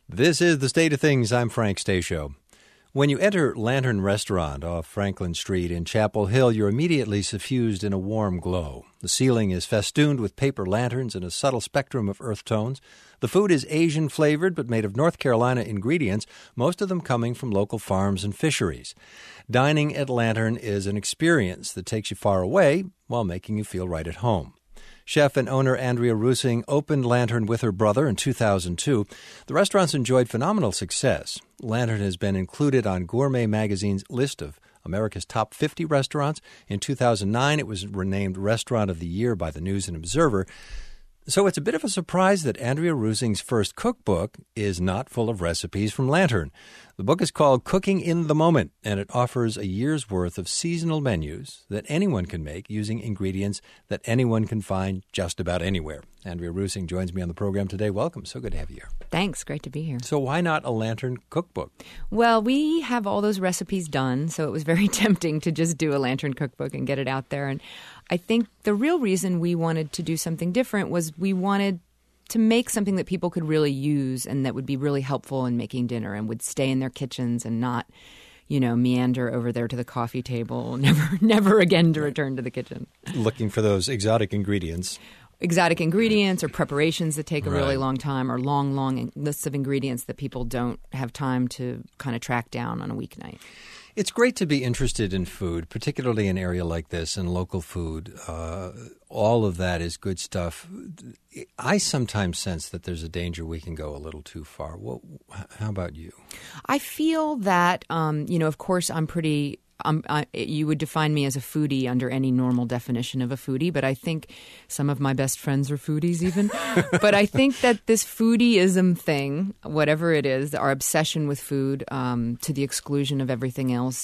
This is The State of Things. I'm Frank Stasio. When you enter Lantern Restaurant off Franklin Street in Chapel Hill, you're immediately suffused in a warm glow. The ceiling is festooned with paper lanterns in a subtle spectrum of earth tones. The food is Asian-flavored but made of North Carolina ingredients, most of them coming from local farms and fisheries. Dining at Lantern is an experience that takes you far away while making you feel right at home. Chef and owner Andrea Rusing opened Lantern with her brother in 2002. The restaurant's enjoyed phenomenal success. Lantern has been included on Gourmet Magazine's list of America's top 50 restaurants. In 2009, it was renamed Restaurant of the Year by the News and Observer. So it's a bit of a surprise that Andrea Rusing's first cookbook is not full of recipes from Lantern. The book is called Cooking in the Moment, and it offers a year's worth of seasonal menus that anyone can make using ingredients that anyone can find just about anywhere. Andrea Rusing joins me on the program today. Welcome. So good to have you here. Thanks. Great to be here. So why not a Lantern cookbook? Well, we have all those recipes done, so it was very tempting to just do a Lantern cookbook and get it out there. And I think the real reason we wanted to do something different was we wanted to make something that people could really use and that would be really helpful in making dinner and would stay in their kitchens and not, meander over there to the coffee table, never again to return to the kitchen. Looking for those exotic ingredients. Exotic ingredients or preparations that take a really long time, or long lists of ingredients that people don't have time to kind of track down on a weeknight. It's great to be interested in food, particularly in an area like this and local food. All of that is good stuff. I sometimes sense that there's a danger we can go a little too far. How about you? I feel that, of course, you would define me as a foodie under any normal definition of a foodie, but I think some of my best friends are foodies even. But I think that this foodieism thing, whatever it is, our obsession with food to the exclusion of everything else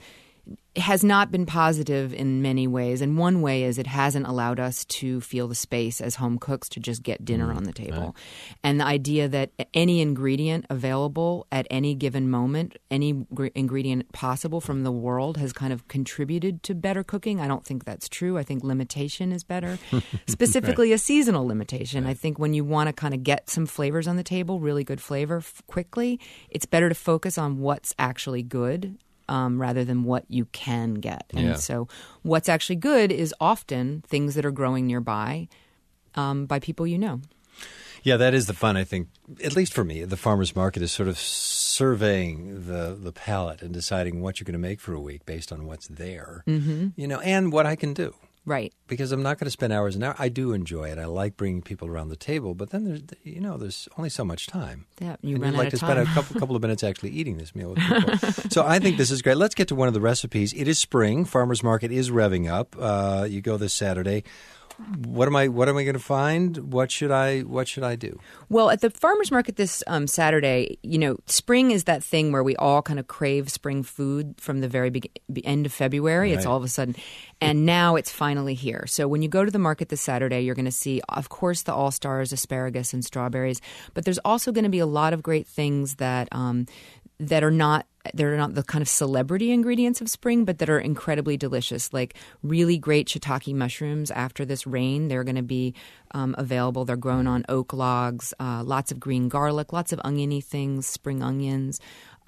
has not been positive in many ways. And one way is it hasn't allowed us to feel the space as home cooks to just get dinner on the table. Right. And the idea that any ingredient available at any given moment, any ingredient possible from the world has kind of contributed to better cooking. I don't think that's true. I think limitation is better, specifically a seasonal limitation. Right. I think when you want to kind of get some flavors on the table, really good flavor quickly, it's better to focus on what's actually good rather than what you can get. And so what's actually good is often things that are growing nearby by people you know. Yeah, that is the fun, I think, at least for me. The farmer's market is sort of surveying the palate and deciding what you're going to make for a week based on what's there, and what I can do. Right. Because I'm not going to spend hours and hours. I do enjoy it. I like bringing people around the table, but then there's only so much time. Yeah, you'd run like out to of spend time. a couple of minutes actually eating this meal with people. So I think this is great. Let's get to one of the recipes. It is spring. Farmers Market is revving up. You go this Saturday. What am I going to find? What should I do? Well, at the farmers market this Saturday, spring is that thing where we all kind of crave spring food from the very end of February. Right. It's all of a sudden, and now it's finally here. So when you go to the market this Saturday, you're going to see, of course, the all-stars, asparagus and strawberries, but there's also going to be a lot of great things that are not. They're not the kind of celebrity ingredients of spring, but that are incredibly delicious, like really great shiitake mushrooms after this rain. They're going to be available. They're grown on oak logs, lots of green garlic, lots of oniony things, spring onions,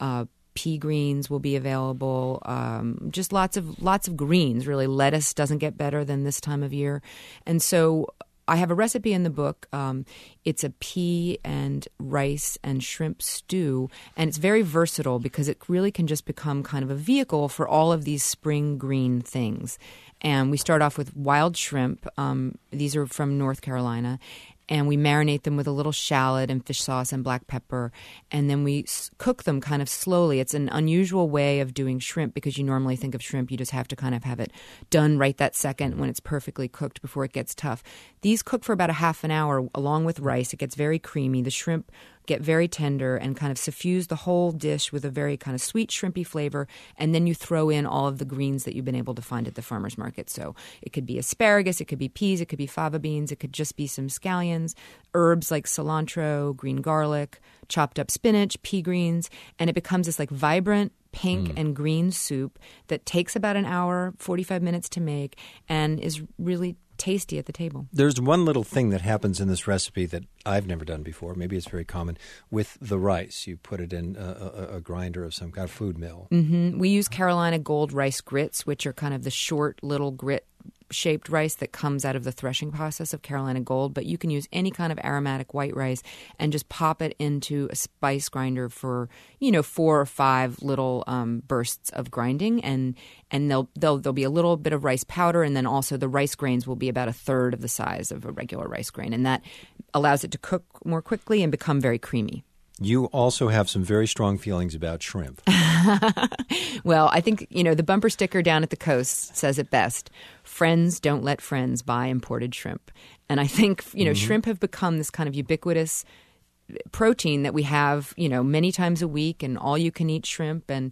pea greens will be available, just lots of greens, really. Lettuce doesn't get better than this time of year. And so I have a recipe in the book. It's a pea and rice and shrimp stew, and it's very versatile because it really can just become kind of a vehicle for all of these spring green things. And we start off with wild shrimp. These are from North Carolina. And we marinate them with a little shallot and fish sauce and black pepper. And then we cook them kind of slowly. It's an unusual way of doing shrimp because you normally think of shrimp, you just have to kind of have it done right that second when it's perfectly cooked before it gets tough. These cook for about a half an hour along with rice. It gets very creamy. The shrimp get very tender and kind of suffuse the whole dish with a very kind of sweet shrimpy flavor. And then you throw in all of the greens that you've been able to find at the farmer's market. So it could be asparagus, it could be peas, it could be fava beans, it could just be some scallions, herbs like cilantro, green garlic, chopped up spinach, pea greens, and it becomes this like vibrant pink and green soup that takes about an hour, 45 minutes to make, and is really tasty at the table. There's one little thing that happens in this recipe that I've never done before. Maybe it's very common with the rice. You put it in a grinder of some kind of food mill. Mm-hmm. We use Carolina Gold rice grits, which are kind of the short little grit-shaped rice that comes out of the threshing process of Carolina Gold. But you can use any kind of aromatic white rice and just pop it into a spice grinder for 4 or 5 little bursts of grinding, and there'll be a little bit of rice powder, and then also the rice grains will be about a third of the size of a regular rice grain, and that allows it to cook more quickly and become very creamy. You also have some very strong feelings about shrimp. Well, I think, the bumper sticker down at the coast says it best. Friends don't let friends buy imported shrimp. And I think, shrimp have become this kind of ubiquitous protein that we have, many times a week, and all you can eat shrimp, and,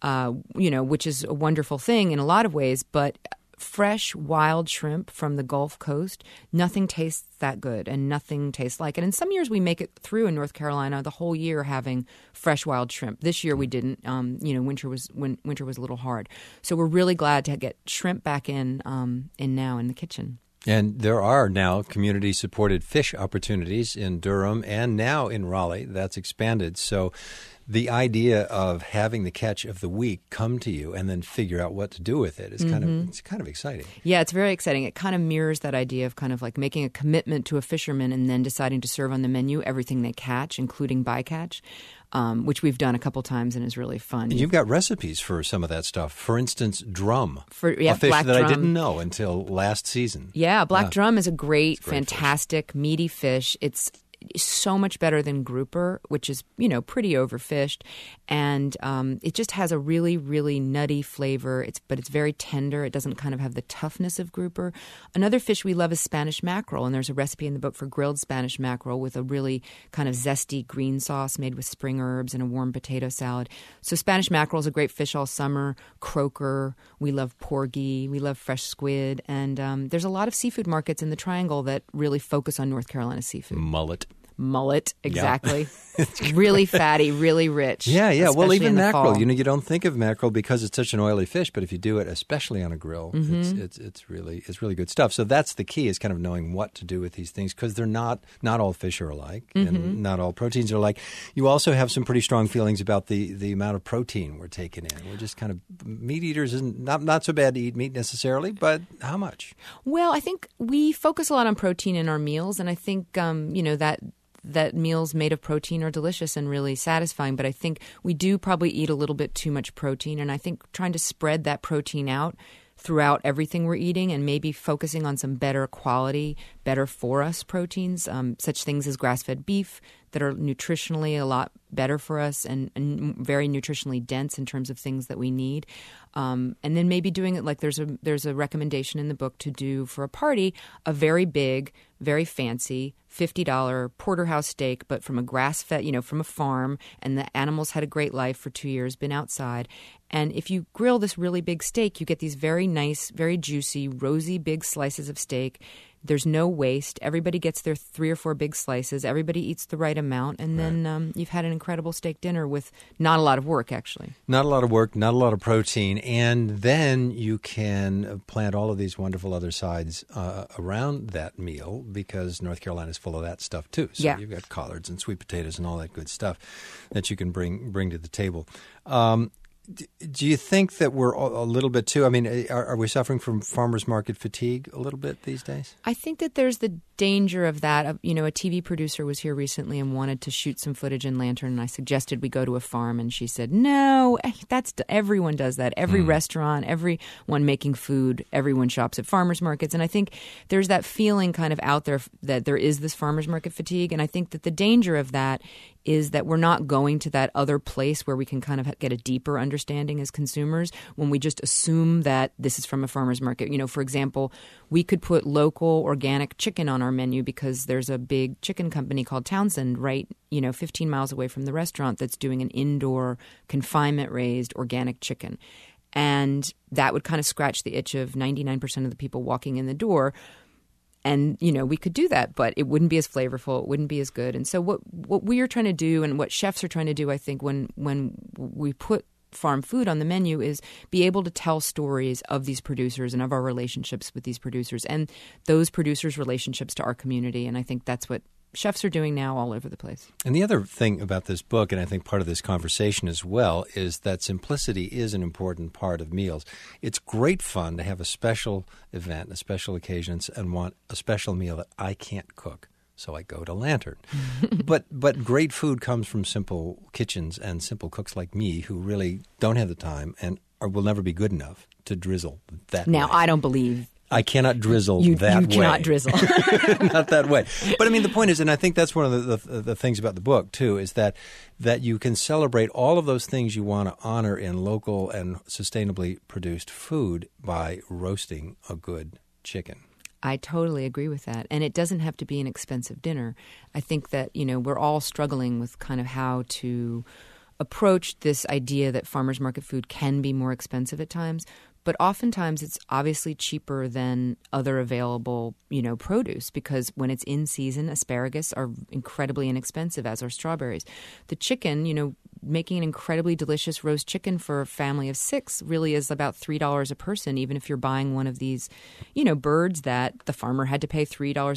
which is a wonderful thing in a lot of ways. But fresh, wild shrimp from the Gulf Coast, nothing tastes that good, and nothing tastes like it. And some years we make it through in North Carolina the whole year having fresh, wild shrimp. This year we didn't. Winter was a little hard. So we're really glad to get shrimp back in now in the kitchen. And there are now community-supported fish opportunities in Durham and now in Raleigh. That's expanded. So the idea of having the catch of the week come to you and then figure out what to do with it is kind of exciting. Yeah, it's very exciting. It kind of mirrors that idea of kind of like making a commitment to a fisherman and then deciding to serve on the menu everything they catch, including bycatch. Which we've done a couple times and is really fun. And you've got recipes for some of that stuff. For instance, drum, a fish black that drum. I didn't know until last season. Yeah, black drum is a great fantastic, fish. Meaty fish. It's so much better than grouper, which is, pretty overfished. And it just has a really, really nutty flavor. But it's very tender. It doesn't kind of have the toughness of grouper. Another fish we love is Spanish mackerel. And there's a recipe in the book for grilled Spanish mackerel with a really kind of zesty green sauce made with spring herbs and a warm potato salad. So Spanish mackerel is a great fish all summer. Croaker. We love porgy. We love fresh squid. And there's a lot of seafood markets in the Triangle that really focus on North Carolina seafood. Mullet, exactly. Yeah. Really fatty, really rich. Yeah. Well, even mackerel. You don't think of mackerel because it's such an oily fish, but if you do it, especially on a grill, it's really good stuff. So that's the key, is kind of knowing what to do with these things, because they're not all fish are alike, and not all proteins are alike. You also have some pretty strong feelings about the amount of protein we're taking in. We're just kind of meat eaters. Isn't not so bad to eat meat necessarily, but how much? Well, I think we focus a lot on protein in our meals, and I think that meals made of protein are delicious and really satisfying. But I think we do probably eat a little bit too much protein. And I think trying to spread that protein out throughout everything we're eating, and maybe focusing on some better quality, better for us proteins, such things as grass-fed beef that are nutritionally a lot better for us and very nutritionally dense in terms of things that we need. And then maybe doing it like there's a recommendation in the book to do for a party a very big, very fancy $50 porterhouse steak, but from a grass-fed, from a farm, and the animals had a great life for 2 years, been outside. And if you grill this really big steak, you get these very nice, very juicy, rosy, big slices of steak. There's no waste. Everybody gets their 3 or 4 big slices. Everybody eats the right amount. And then you've had an incredible steak dinner with not a lot of work, actually. Not a lot of work, not a lot of protein. And then you can plant all of these wonderful other sides around that meal, because North Carolina is full of that stuff, too. So you've got collards and sweet potatoes and all that good stuff that you can bring to the table. Do you think that we're a little bit too? I mean, are we suffering from farmers market fatigue a little bit these days? I think that there's the danger of that. A TV producer was here recently and wanted to shoot some footage in Lantern, and I suggested we go to a farm, and she said, "No, everyone does that. Every restaurant, everyone making food, everyone shops at farmers markets." And I think there's that feeling kind of out there that there is this farmers market fatigue, and I think that the danger of that is that we're not going to that other place where we can kind of get a deeper understanding as consumers when we just assume that this is from a farmer's market. For example, we could put local organic chicken on our menu because there's a big chicken company called Townsend right, 15 miles away from the restaurant that's doing an indoor confinement-raised organic chicken. And that would kind of scratch the itch of 99% of the people walking in the door. And, we could do that, but it wouldn't be as flavorful. It wouldn't be as good. And so what we are trying to do, and what chefs are trying to do, I think, when we put farm food on the menu is be able to tell stories of these producers and of our relationships with these producers and those producers' relationships to our community. And I think that's what chefs are doing now all over the place. And the other thing about this book, and I think part of this conversation as well, is that simplicity is an important part of meals. It's great fun to have a special event, a special occasion, and want a special meal that I can't cook. So I go to Lantern. But great food comes from simple kitchens and simple cooks like me who really don't have the time and will never be good enough to drizzle that way. Now, I don't believe I cannot drizzle that way. You cannot drizzle. Not that way. But I mean, the point is, and I think that's one of the things about the book, too, is that you can celebrate all of those things you want to honor in local and sustainably produced food by roasting a good chicken. I totally agree with that. And it doesn't have to be an expensive dinner. I think that, we're all struggling with kind of how to approach this idea that farmers market food can be more expensive at times. But oftentimes it's obviously cheaper than other available, produce because when it's in season, asparagus are incredibly inexpensive, as are strawberries. The chicken, making an incredibly delicious roast chicken for a family of 6 really is about $3 a person, even if you're buying one of these, birds that the farmer had to pay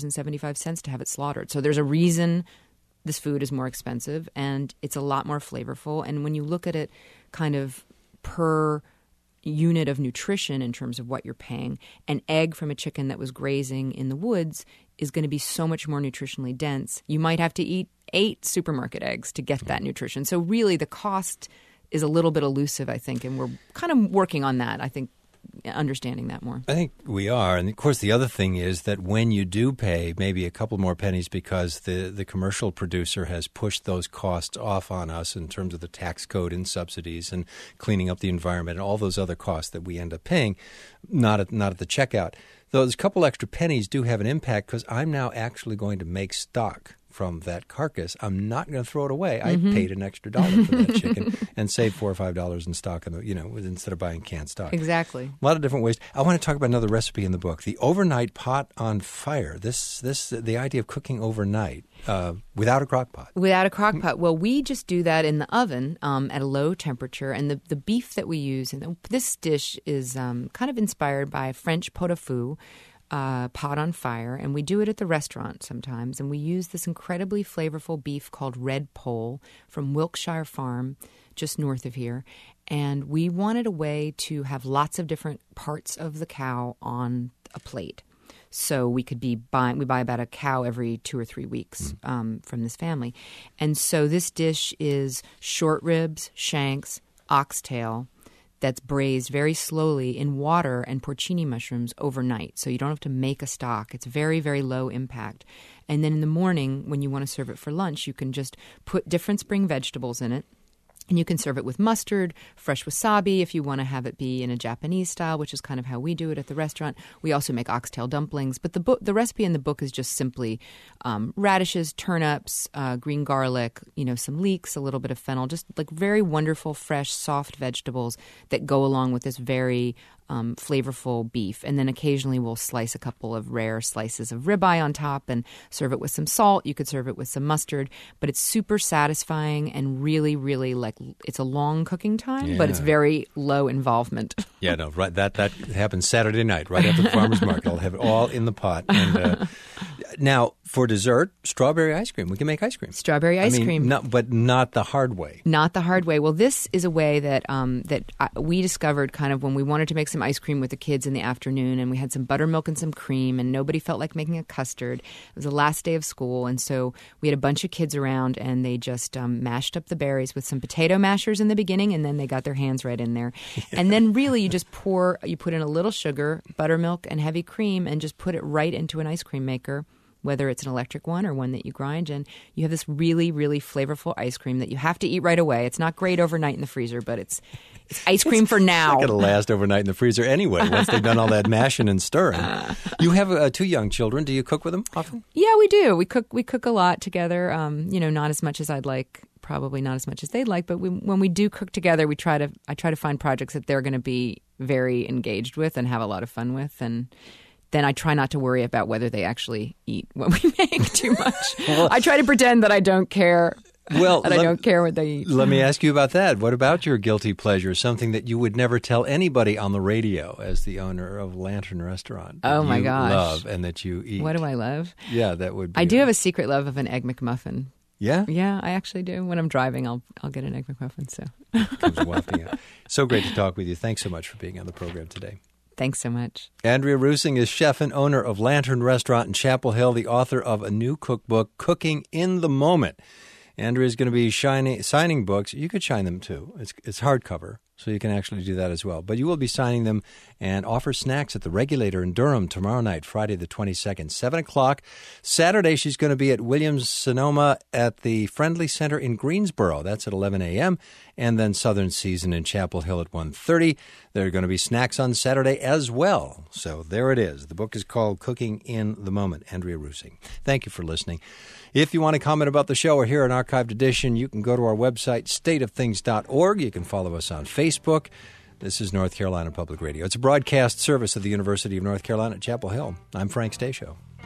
$3.75 to have it slaughtered. So there's a reason this food is more expensive and it's a lot more flavorful. And when you look at it kind of per unit of nutrition in terms of what you're paying, an egg from a chicken that was grazing in the woods is going to be so much more nutritionally dense. You might have to eat 8 supermarket eggs to get that nutrition. So really the cost is a little bit elusive, I think, and we're kind of working on that, I think, understanding that more. I think we are. And, of course, the other thing is that when you do pay maybe a couple more pennies because the commercial producer has pushed those costs off on us in terms of the tax code and subsidies and cleaning up the environment and all those other costs that we end up paying, not at the checkout, those couple extra pennies do have an impact because I'm now actually going to make stock from that carcass. I'm not going to throw it away. I paid an extra $1 for that chicken and saved $4 or $5 in stock, instead of buying canned stock. Exactly. A lot of different ways. I want to talk about another recipe in the book, the overnight pot on fire. The idea of cooking overnight without a crock pot. Without a crock pot. Well, we just do that in the oven at a low temperature. And the beef that we use, and this dish is kind of inspired by French pot-au-feu, pot on fire, and we do it at the restaurant sometimes. And we use this incredibly flavorful beef called Red Pole from Wilkshire Farm, just north of here. And we wanted a way to have lots of different parts of the cow on a plate. So we buy about a cow every 2 or 3 weeks from this family. And so this dish is short ribs, shanks, oxtail, that's braised very slowly in water and porcini mushrooms overnight. So you don't have to make a stock. It's very, very low impact. And then in the morning, when you want to serve it for lunch, you can just put different spring vegetables in it. And you can serve it with mustard, fresh wasabi if you want to have it be in a Japanese style, which is kind of how we do it at the restaurant. We also make oxtail dumplings. But the recipe in the book is just simply radishes, turnips, green garlic, some leeks, a little bit of fennel, just like very wonderful, fresh, soft vegetables that go along with this very flavorful beef. And then occasionally we'll slice a couple of rare slices of ribeye on top and serve it with some salt. You could serve it with some mustard. But it's super satisfying and really, really it's a long cooking time, but it's very low involvement. Yeah, no, right. That happens Saturday night, right after the farmer's market. I'll have it all in the pot. And now, for dessert, strawberry ice cream. We can make ice cream. Strawberry ice cream. But not the hard way. Not the hard way. Well, this is a way that we discovered kind of when we wanted to make some ice cream with the kids in the afternoon, and we had some buttermilk and some cream, and nobody felt like making a custard. It was the last day of school, and so we had a bunch of kids around, and they just mashed up the berries with some potato mashers in the beginning, and then they got their hands right in there. Yeah. And then really you just put in a little sugar, buttermilk, and heavy cream, and just put it right into an ice cream maker, whether it's an electric one or one that you grind, and you have this really, really flavorful ice cream that you have to eat right away. It's not great overnight in the freezer, but it's ice cream for now. It's not going to last overnight in the freezer anyway, once they've done all that mashing and stirring. You have 2 young children. Do you cook with them often? Yeah, we do. We cook a lot together. Not as much as I'd like, probably not as much as they'd like, but when we do cook together, I try to find projects that they're going to be very engaged with and have a lot of fun with, and then I try not to worry about whether they actually eat what we make too much. I try to pretend that I don't care Well, and I don't care what they eat. Let me ask you about that. What about your guilty pleasure? Something that you would never tell anybody on the radio as the owner of Lantern Restaurant. Oh, my gosh. Love and that you eat. What do I love? Yeah, that would be. I do have a secret love of an Egg McMuffin. Yeah? Yeah, I actually do. When I'm driving, I'll get an Egg McMuffin. So comes wafting out. So great to talk with you. Thanks so much for being on the program today. Thanks so much. Andrea Reusing is chef and owner of Lantern Restaurant in Chapel Hill, the author of a new cookbook, Cooking in the Moment. Andrea is going to be signing books. You could sign them too. It's hardcover, so you can actually do that as well. But you will be signing them and offer snacks at the Regulator in Durham tomorrow night, Friday the 22nd, 7 o'clock. Saturday, she's going to be at Williams-Sonoma at the Friendly Center in Greensboro. That's at 11 a.m. And then Southern Season in Chapel Hill at 1:30. There are going to be snacks on Saturday as well. So there it is. The book is called Cooking in the Moment. Andrea Reusing. Thank you for listening. If you want to comment about the show or hear an archived edition, you can go to our website, stateofthings.org. You can follow us on Facebook. This is North Carolina Public Radio. It's a broadcast service of the University of North Carolina at Chapel Hill. I'm Frank Stasio.